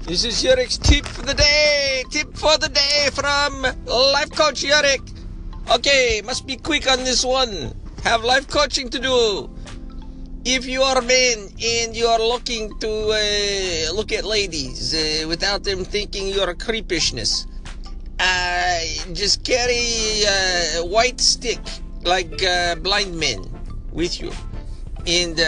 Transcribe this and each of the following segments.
This is Yurik's tip for the day. Tip for the day from Life Coach Yurik. Okay, must be quick on this one. Have life coaching to do. If you are a man and you are looking to look at ladies without them thinking you're a creepishness, just carry a white stick like blind men with you, and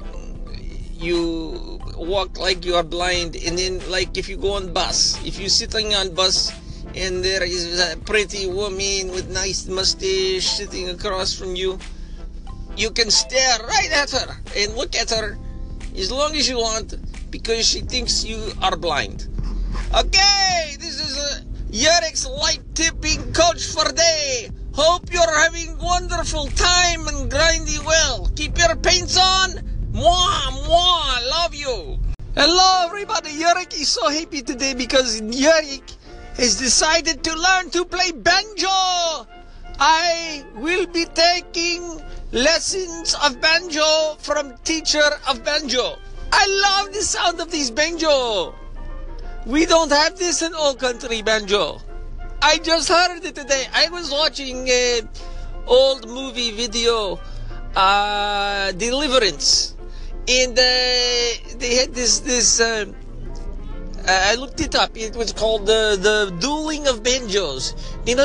you walk like you are blind. And then, like, if you go on bus, if you're sitting on bus and there is a pretty woman with nice mustache sitting across from you, you can stare right at her and look at her as long as you want, because she thinks you are blind. Okay, this is Yurik's light tipping coach for day. Hope you're having wonderful time and grinding well. Keep your paints on. Mwah, mwah, love you. Hello everybody, Yurik is so happy today because Yurik has decided to learn to play banjo. I will be taking lessons of banjo from teacher of banjo. I love the sound of this banjo. We don't have this in all country, banjo. I just heard it today. I was watching an old movie video, Deliverance, and they had this I looked it up. It was called the Dueling of Banjos. And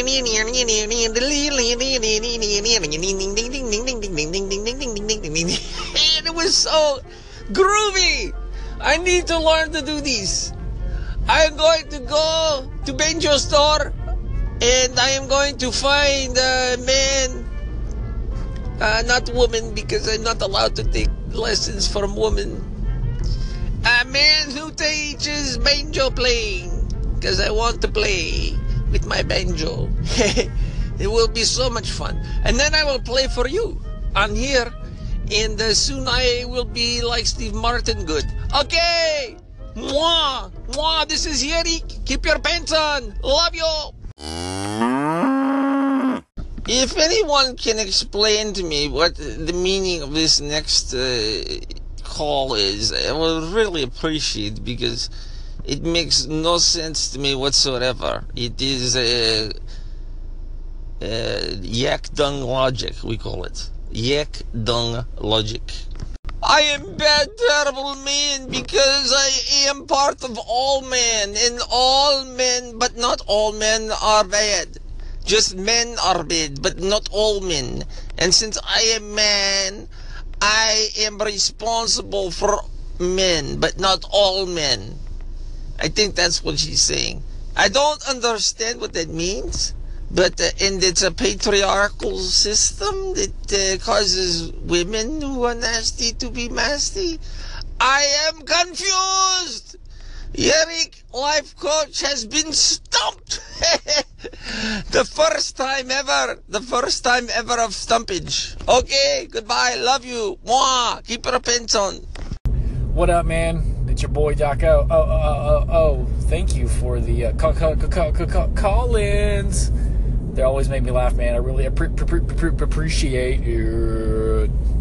it was so groovy. I need to learn to do this. I am going to go to banjo store and I am going to find a man, not woman, because I'm not allowed to take lessons from women. A man who teaches banjo playing, because I want to play with my banjo. It will be so much fun. And then I will play for you on here, and soon I will be like Steve Martin good. Okay, mwah, mwah, this is Yurik. Keep your pants on. Love you. If anyone can explain to me what the meaning of this next call is, I will really appreciate, because it makes no sense to me whatsoever. It is yak dung logic, we call it. Yak dung logic. I am bad, terrible man, because I am part of all men, and all men, but not all men are bad. Just men are bad, but not all men. And since I am man, I am responsible for men, but not all men. I think that's what she's saying. I don't understand what that means, but and it's a patriarchal system that causes women who are nasty to be nasty. I am confused. Yurik, life coach, has been stumped. The first time ever of stumpage. Okay, goodbye, love you. Mwah, keep your pants on. What up, man? It's your boy Doc O. Oh, thank you for the call-ins. They always make me laugh, man. I really appreciate it.